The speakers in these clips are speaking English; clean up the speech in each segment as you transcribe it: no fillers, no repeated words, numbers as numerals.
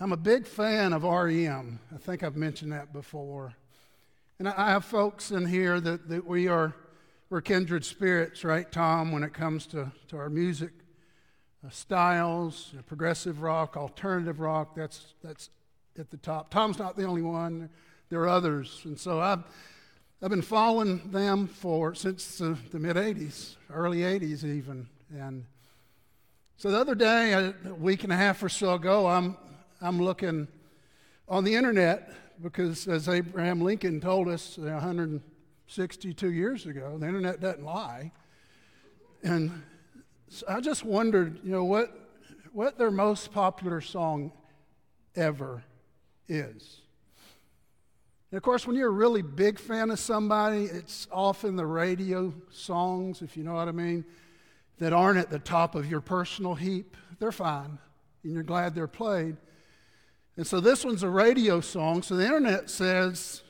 I'm a big fan of REM. I think I've mentioned that before. And I have folks in here that we're kindred spirits, right, Tom, when it comes to our music styles, progressive rock, alternative rock, that's at the top. Tom's not the only one. There are others. And so I've been following them since the mid-'80s, early '80s even. And so the other day, a week and a half or so ago, I'm looking on the internet because, as Abraham Lincoln told us 162 years ago, the internet doesn't lie. And so I just wondered, what their most popular song ever is. And of course, when you're a really big fan of somebody, it's often the radio songs, if you know what I mean, that aren't at the top of your personal heap. They're fine, and you're glad they're played. And so this one's a radio song. So the internet says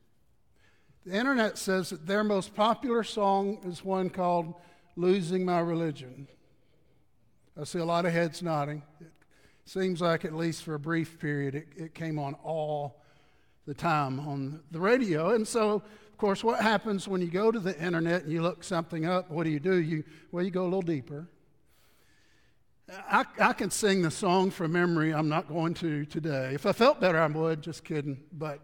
that their most popular song is one called "Losing My Religion." I see a lot of heads nodding. It seems like, at least for a brief period, it came on all the time on the radio. And so, of course, what happens when you go to the internet and you look something up? What do? You go a little deeper. I can sing the song from memory. I'm not going to today. If I felt better, I would. Just kidding. But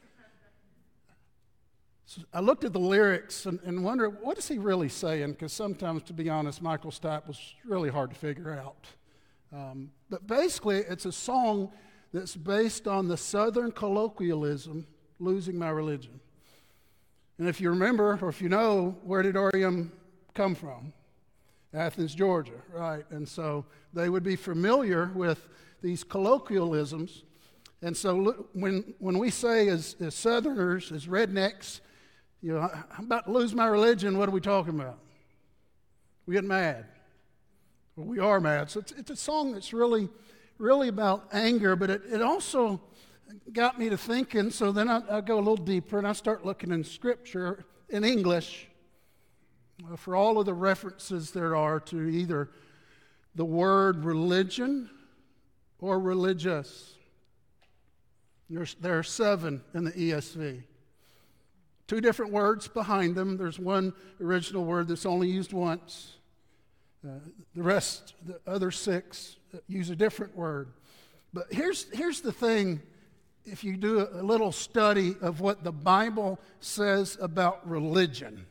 so I looked at the lyrics and wondered, what is he really saying? Because sometimes, to be honest, Michael Stipe was really hard to figure out. But basically, it's a song that's based on the Southern colloquialism, "Losing My Religion." And if you remember, or if you know, where did REM come from? Athens, Georgia, right? And so they would be familiar with these colloquialisms. And so when we say as Southerners, as rednecks, I'm about to lose my religion, what are we talking about? We get mad. Well, we are mad. So it's a song that's really, really about anger, but it also got me to thinking. So then I go a little deeper and I start looking in Scripture in English for all of the references there are to either the word religion or religious. There are 7 in the ESV. 2 different words behind them. There's one original word that's only used once. The other 6, use a different word. But here's the thing, if you do a little study of what the Bible says about religion.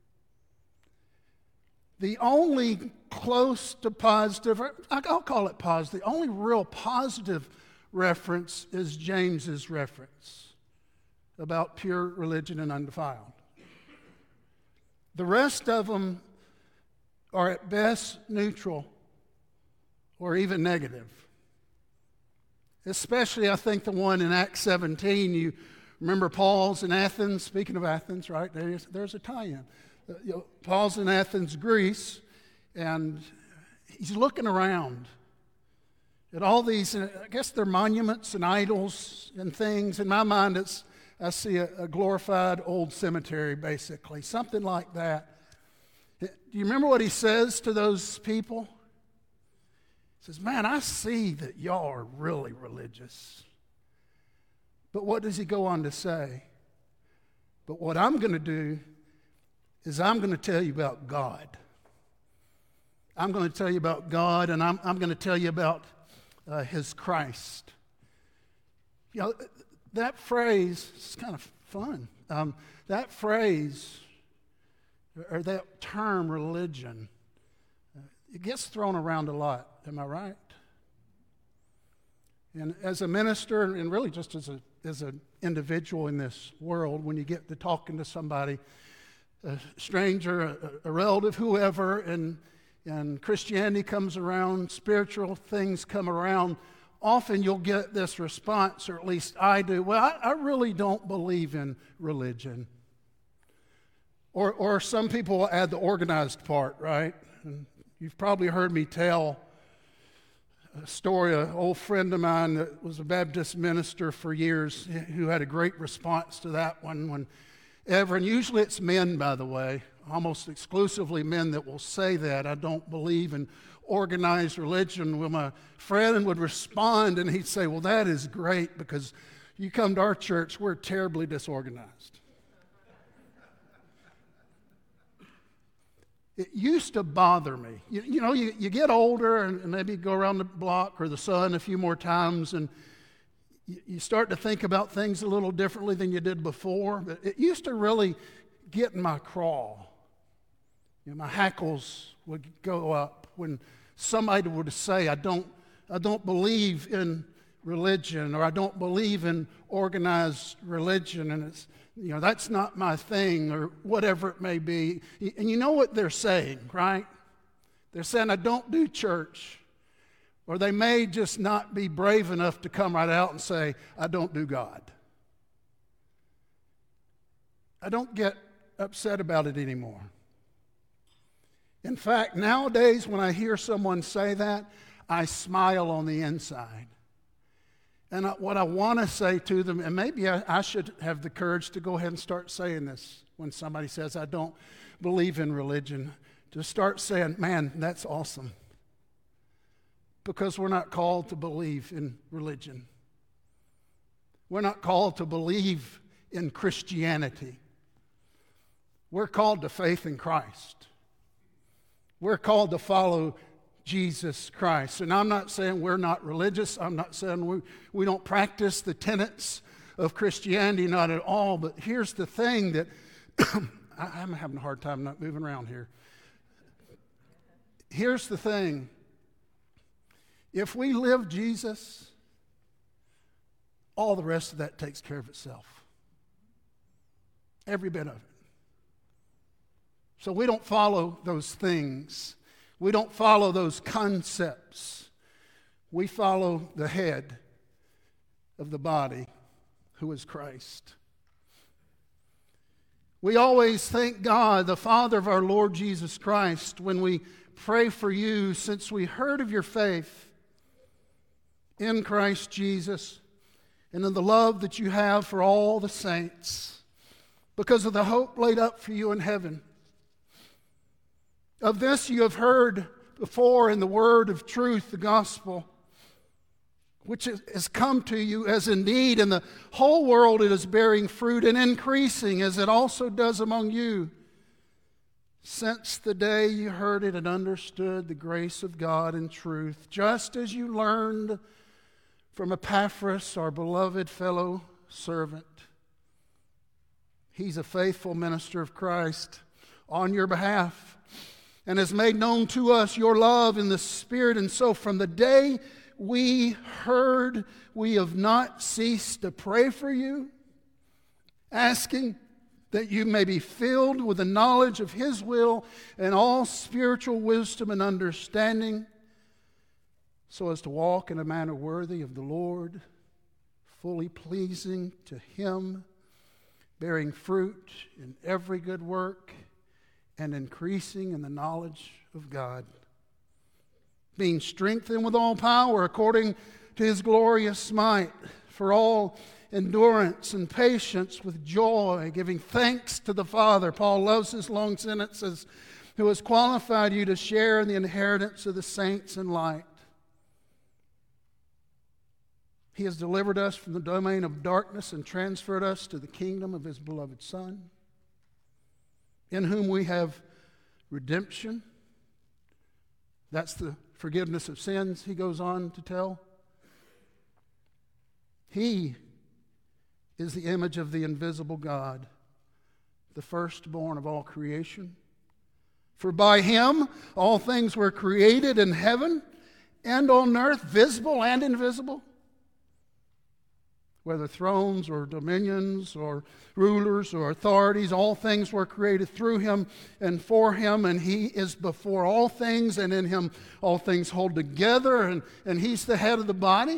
The only close to positive, I'll call it positive, the only real positive reference is James's reference about pure religion and undefiled. The rest of them are at best neutral or even negative. Especially, I think, the one in Acts 17. You remember Paul's in Athens. Speaking of Athens, right, there's a tie-in. Paul's in Athens, Greece, and he's looking around at all these, I guess they're monuments and idols and things. In my mind, I see a glorified old cemetery, basically, something like that. Do you remember what he says to those people? He says, "Man, I see that y'all are really religious." But what does he go on to say? "But what I'm going to do is I'm going to tell you about God. I'm going to tell you about God, and I'm going to tell you about His Christ." That phrase is kind of fun. That phrase, or that term, religion, it gets thrown around a lot. Am I right? And as a minister, and really just as an individual in this world, when you get to talking to somebody, a stranger, a relative, whoever, and Christianity comes around, spiritual things come around, often you'll get this response, or at least I do, "Well, I really don't believe in religion." Or some people will add the organized part, right? And you've probably heard me tell a story, an old friend of mine that was a Baptist minister for years who had a great response to that one when ever. And usually it's men, by the way, almost exclusively men that will say that. I don't believe in organized religion. Well, my friend would respond and he'd say, well, that is great because you come to our church, we're terribly disorganized. It used to bother me. You get older and maybe go around the block or the sun a few more times and you start to think about things a little differently than you did before. But it used to really get in my craw. My hackles would go up when somebody would say, I don't believe in religion, or I don't believe in organized religion, and it's, that's not my thing, or whatever it may be. And you know what they're saying, right? They're saying, I don't do church. Or they may just not be brave enough to come right out and say, I don't do God. I don't get upset about it anymore. In fact, nowadays when I hear someone say that, I smile on the inside. And what I want to say to them, and maybe I should have the courage to go ahead and start saying this when somebody says, I don't believe in religion, to start saying, man, that's awesome. Because we're not called to believe in religion. We're not called to believe in Christianity. We're called to faith in Christ. We're called to follow Jesus Christ. And I'm not saying we're not religious. I'm not saying we don't practice the tenets of Christianity, not at all. But here's the thing that I'm having a hard time not moving around here. Here's the thing. If we live Jesus, all the rest of that takes care of itself. Every bit of it. So we don't follow those things. We don't follow those concepts. We follow the head of the body, who is Christ. We always thank God, the Father of our Lord Jesus Christ, when we pray for you, since we heard of your faith in Christ Jesus and in the love that you have for all the saints, because of the hope laid up for you in heaven. Of this you have heard before in the word of truth, the gospel, which has come to you as indeed in the whole world it is bearing fruit and increasing, as it also does among you, since the day you heard it and understood the grace of God in truth, just as you learned from Epaphras, our beloved fellow servant. He's a faithful minister of Christ on your behalf and has made known to us your love in the Spirit. And so from the day we heard, we have not ceased to pray for you, asking that you may be filled with the knowledge of His will and all spiritual wisdom and understanding, so as to walk in a manner worthy of the Lord, fully pleasing to Him, bearing fruit in every good work, and increasing in the knowledge of God, being strengthened with all power according to His glorious might, for all endurance and patience with joy, giving thanks to the Father. Paul loves his long sentences, who has qualified you to share in the inheritance of the saints in light. He has delivered us from the domain of darkness and transferred us to the kingdom of His beloved Son, in whom we have redemption. That's the forgiveness of sins, he goes on to tell. He is the image of the invisible God, the firstborn of all creation. For by Him all things were created in heaven and on earth, visible and invisible, whether thrones or dominions or rulers or authorities, all things were created through Him and for Him, and He is before all things, and in Him all things hold together, and He's the head of the body.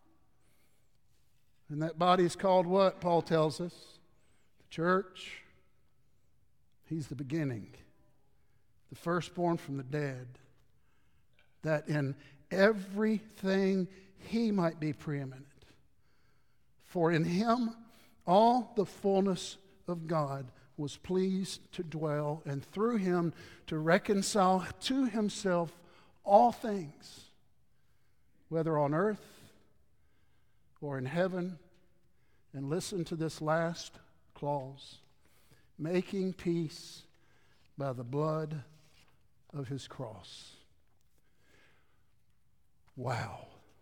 And that body is called what? Paul tells us. The church. He's the beginning, the firstborn from the dead, that in everything He might be preeminent. For in Him all the fullness of God was pleased to dwell, and through him to reconcile to himself all things, whether on earth or in heaven. And listen to this last clause: making peace by the blood of his cross. Wow.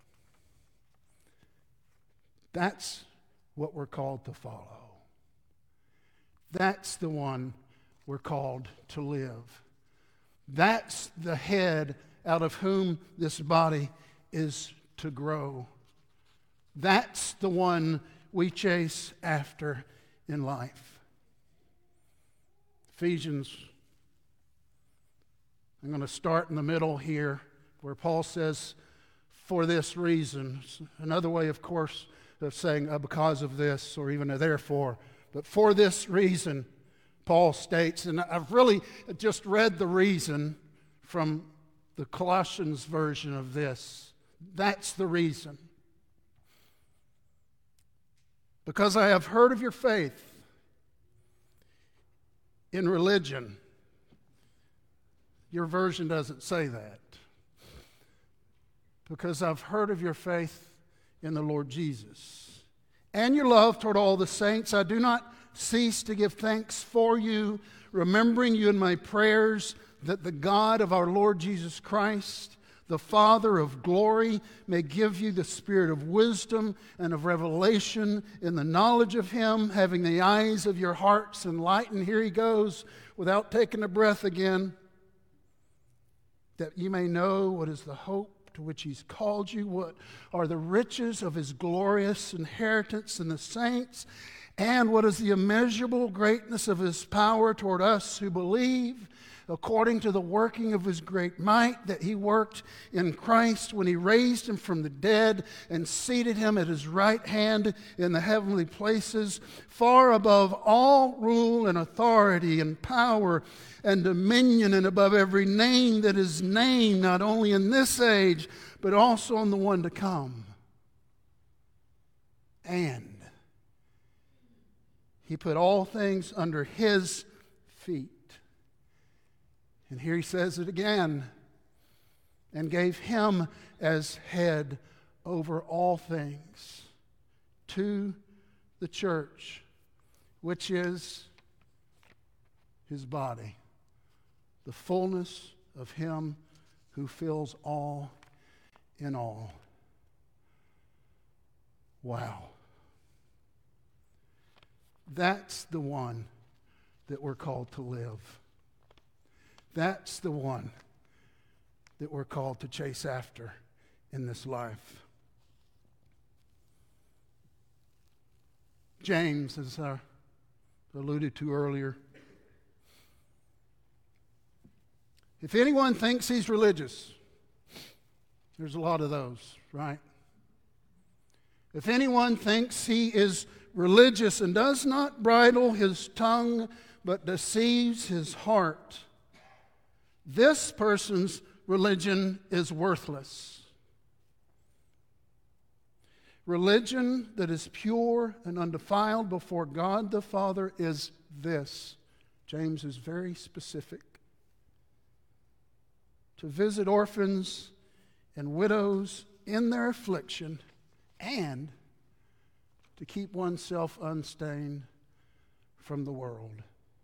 That's what we're called to follow. That's the one we're called to live. That's the head out of whom this body is to grow. That's the one we chase after in life. Ephesians, I'm going to start in the middle here where Paul says, for this reason. Another way, of course, of saying because of this, or even a therefore. But for this reason, Paul states, and I've really just read the reason from the Colossians version of this. That's the reason. Because I have heard of your faith in religion. Your version doesn't say that. Because I've heard of your faith in the Lord Jesus and your love toward all the saints. I do not cease to give thanks for you, remembering you in my prayers, that the God of our Lord Jesus Christ, the Father of glory, may give you the spirit of wisdom and of revelation in the knowledge of him, having the eyes of your hearts enlightened. Here he goes, without taking a breath again. That you may know what is the hope to which he's called you, what are the riches of his glorious inheritance in the saints, and what is the immeasurable greatness of his power toward us who believe, according to the working of his great might that he worked in Christ when he raised him from the dead and seated him at his right hand in the heavenly places, far above all rule and authority and power and dominion, and above every name that is named, not only in this age, but also in the one to come. And he put all things under his feet. And here he says it again, and gave him as head over all things to the church, which is his body, the fullness of him who fills all in all. Wow. That's the one that we're called to live. That's the one that we're called to chase after in this life. James, as I alluded to earlier, if anyone thinks he's religious, there's a lot of those, right? If anyone thinks he is religious and does not bridle his tongue but deceives his heart, this person's religion is worthless. Religion that is pure and undefiled before God the Father is this. James is very specific. To visit orphans and widows in their affliction, and to keep oneself unstained from the world.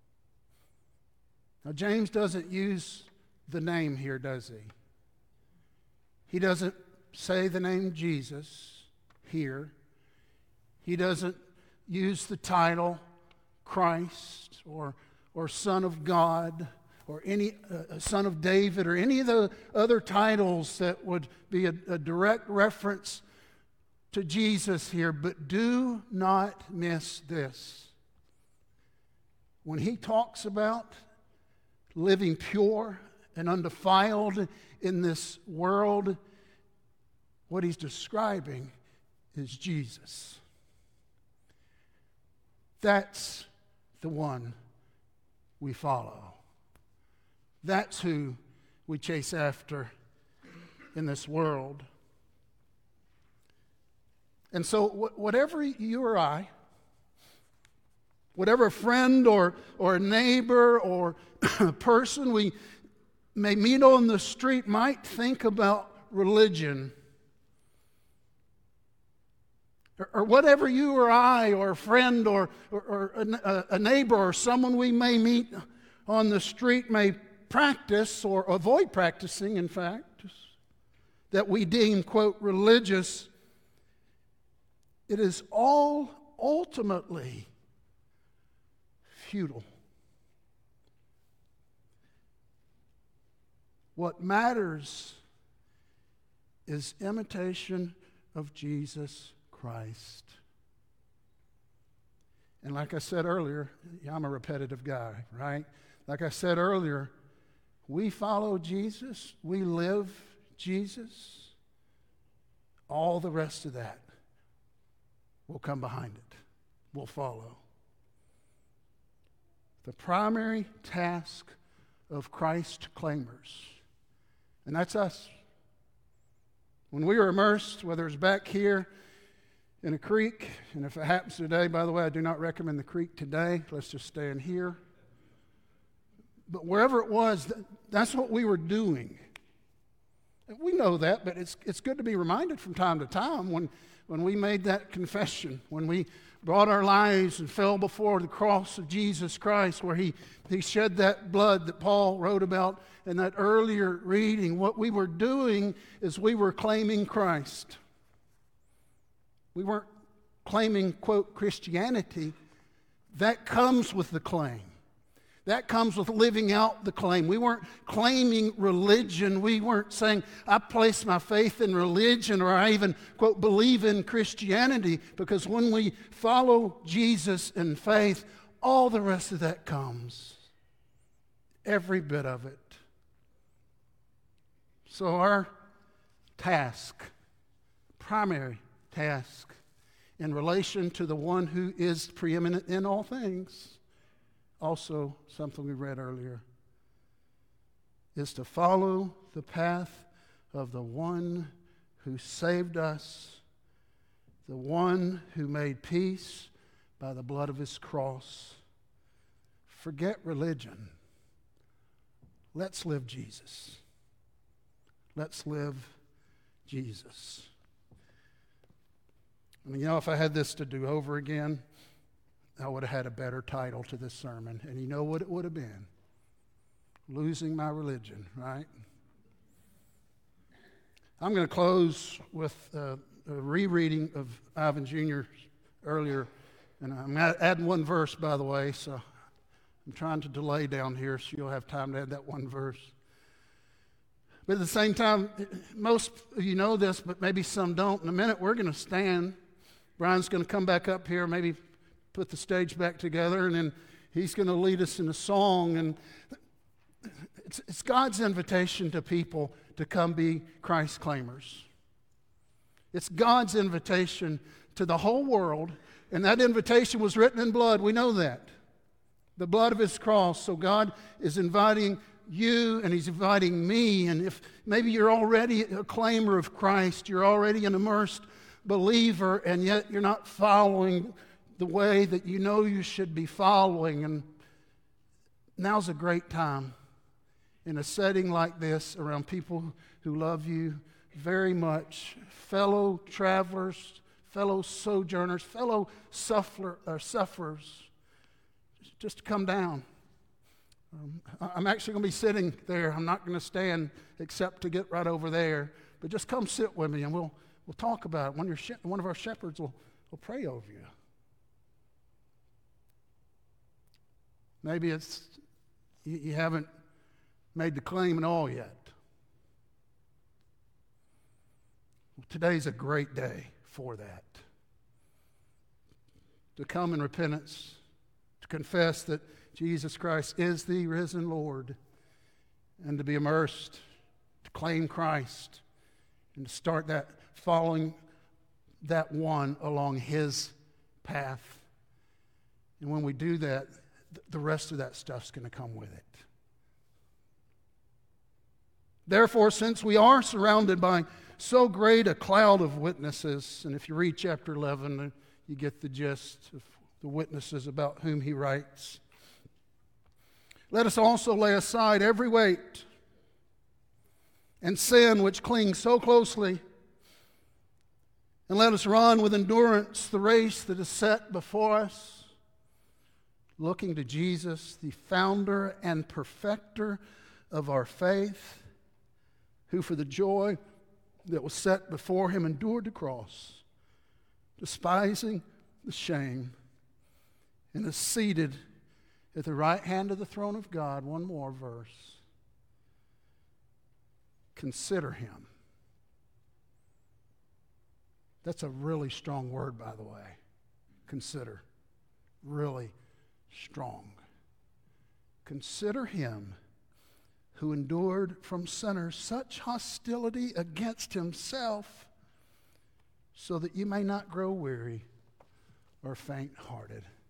Now, James doesn't use the name here, does he? He doesn't say the name Jesus here. He doesn't use the title Christ or Son of God or any Son of David or any of the other titles that would be a direct reference to Jesus here. But do not miss this. When he talks about living pure and undefiled in this world, what he's describing is Jesus. That's the one we follow. That's who we chase after in this world. And so whatever you or I Whatever friend or a neighbor or a person we may meet on the street might think about religion, or whatever you or I or a friend or a neighbor or someone we may meet on the street may practice or avoid practicing, in fact, that we deem, quote, religious, it is all ultimately futile. What matters is imitation of Jesus Christ. And like I said earlier, I'm a repetitive guy, right? Like I said earlier, we follow Jesus, we live Jesus. All the rest of that will come behind it, will follow. The primary task of Christ claimers, and that's us. When we are immersed, whether it's back here in a creek, and if it happens today, by the way, I do not recommend the creek today. Let's just stay in here. But wherever it was, that's what we were doing. And we know that, but it's good to be reminded from time to time when we made that confession, when we brought our lives and fell before the cross of Jesus Christ, where he shed that blood that Paul wrote about in that earlier reading. What we were doing is we were claiming Christ. We weren't claiming, quote, Christianity. That comes with the claim. That comes with living out the claim. We weren't claiming religion. We weren't saying, I place my faith in religion, or I even, quote, believe in Christianity. Because when we follow Jesus in faith, all the rest of that comes. Every bit of it. So our task, primary task, in relation to the one who is preeminent in all things, also something we read earlier, is to follow the path of the one who saved us, the one who made peace by the blood of his cross. Forget religion. Let's live Jesus. Let's live Jesus. I mean, if I had this to do over again, I would have had a better title to this sermon. And you know what it would have been? Losing my religion, right? I'm going to close with a rereading of Ivan Jr.'s earlier. And I'm adding one verse, by the way, so I'm trying to delay down here so you'll have time to add that one verse. But at the same time, most of you know this, but maybe some don't. In a minute, we're going to stand. Brian's going to come back up here, maybe put the stage back together, and then he's going to lead us in a song. And it's God's invitation to people to come be Christ claimers. It's God's invitation to the whole world, and that invitation was written in blood. We know that. The blood of his cross. So God is inviting you, and he's inviting me. And if maybe you're already a claimer of Christ, you're already an immersed believer, and yet you're not following the way that you know you should be following, and now's a great time in a setting like this around people who love you very much, fellow travelers, fellow sojourners, fellow sufferers, just to come down. I'm actually going to be sitting there. I'm not going to stand except to get right over there, but just come sit with me and we'll talk about it. One of our shepherds will pray over you. Maybe it's you haven't made the claim at all yet. Well, today's a great day for that. To come in repentance, to confess that Jesus Christ is the risen Lord, and to be immersed, to claim Christ, and to start that following that one along his path. And when we do that, the rest of that stuff's going to come with it. Therefore, since we are surrounded by so great a cloud of witnesses, and if you read chapter 11, you get the gist of the witnesses about whom he writes. Let us also lay aside every weight and sin which clings so closely, and let us run with endurance the race that is set before us, looking to Jesus, the founder and perfecter of our faith, who for the joy that was set before him endured the cross, despising the shame, and is seated at the right hand of the throne of God. One more verse. Consider him. That's a really strong word, by the way. Consider. Really strong. Consider him who endured from sinners such hostility against himself, so that you may not grow weary or faint-hearted.